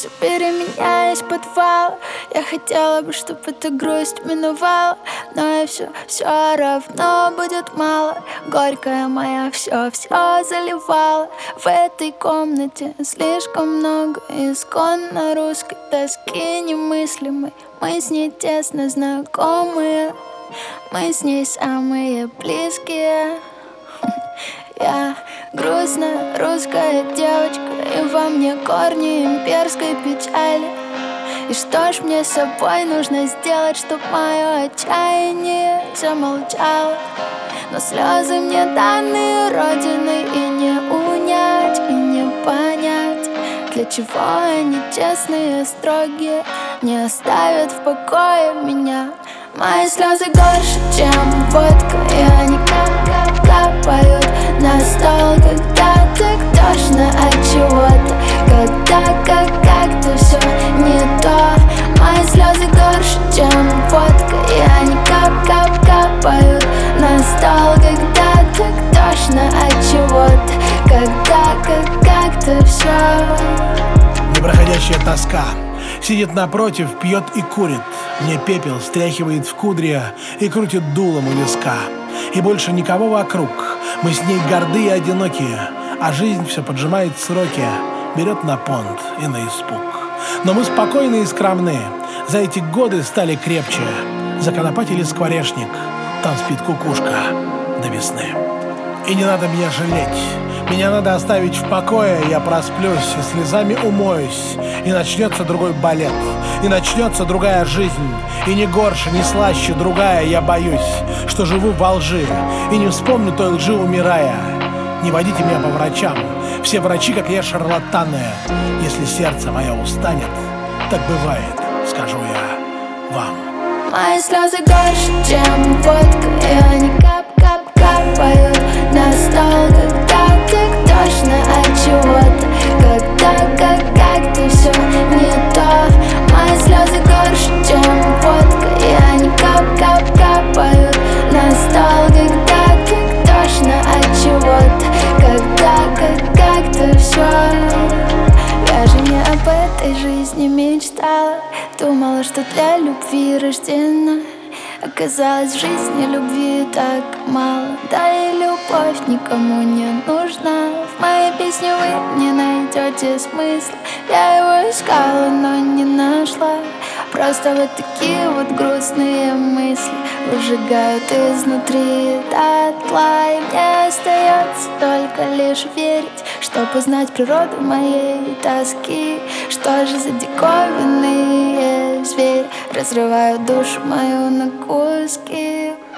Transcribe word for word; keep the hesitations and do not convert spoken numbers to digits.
все переменяясь подвал. Я хотела бы, чтобы эта грусть миновала, но и все, все равно будет мало. Горькая моя все, все заливала. В этой комнате слишком много исконно русской тоски немыслимой. Мы с ней тесно знакомые, мы с ней самые близкие. Я грустная русская девочка, и во мне корни имперской печали. И что ж мне с собой нужно сделать, чтоб мое отчаяние замолчало? Но слезы мне данные Родиной, и не унять, и не понять, для чего они честные, строгие, не оставят в покое меня. Мои слезы горше, чем водка, и они кап-кап капают на стол, когда так тошно от чего-то, когда как как-то все не то. Мои слезы горше, чем водка, и они кап-кап капают на стол, когда так тошно от чего-то, когда как как-то все. Непроходящая тоска сидит напротив, пьет и курит. Мне пепел стряхивает в кудри и крутит дулом у виска. И больше никого вокруг. Мы с ней горды и одинокие, а жизнь все поджимает сроки, берет на понт и на испуг. Но мы спокойны и скромны, за эти годы стали крепче. Законопатили скворечник, там спит кукушка до весны. И не надо меня жалеть, меня надо оставить в покое. Я просплюсь и слезами умоюсь, и начнется другой балет, и начнется другая жизнь. И не горше, не слаще другая. Я боюсь, что живу во лжи, и не вспомню той лжи, умирая. Не водите меня по врачам, все врачи, как я, шарлатаны. Если сердце мое устанет, так бывает, скажу я вам. Мои слезы горше, чем водка, и они кап-кап капают на стол, когда так тошно от чего-то, когда как как-то все не то. Мои слезы горше, чем водка, и они кап-кап капают на стол, когда так тошно от чего-то, когда как как-то все. Я же не об этой жизни мечтала, думала, что для любви рождена. Оказалось, в жизни любви так мало, да и любовь никому не нужна. В моей песне вы не найдете смысла, я его искала, но не нашла. Просто вот такие вот грустные мысли выжигают изнутри дотла. И мне остается только лишь верить, чтоб узнать природу моей тоски. Что же за диковинные звери разрывают душу мою на куски?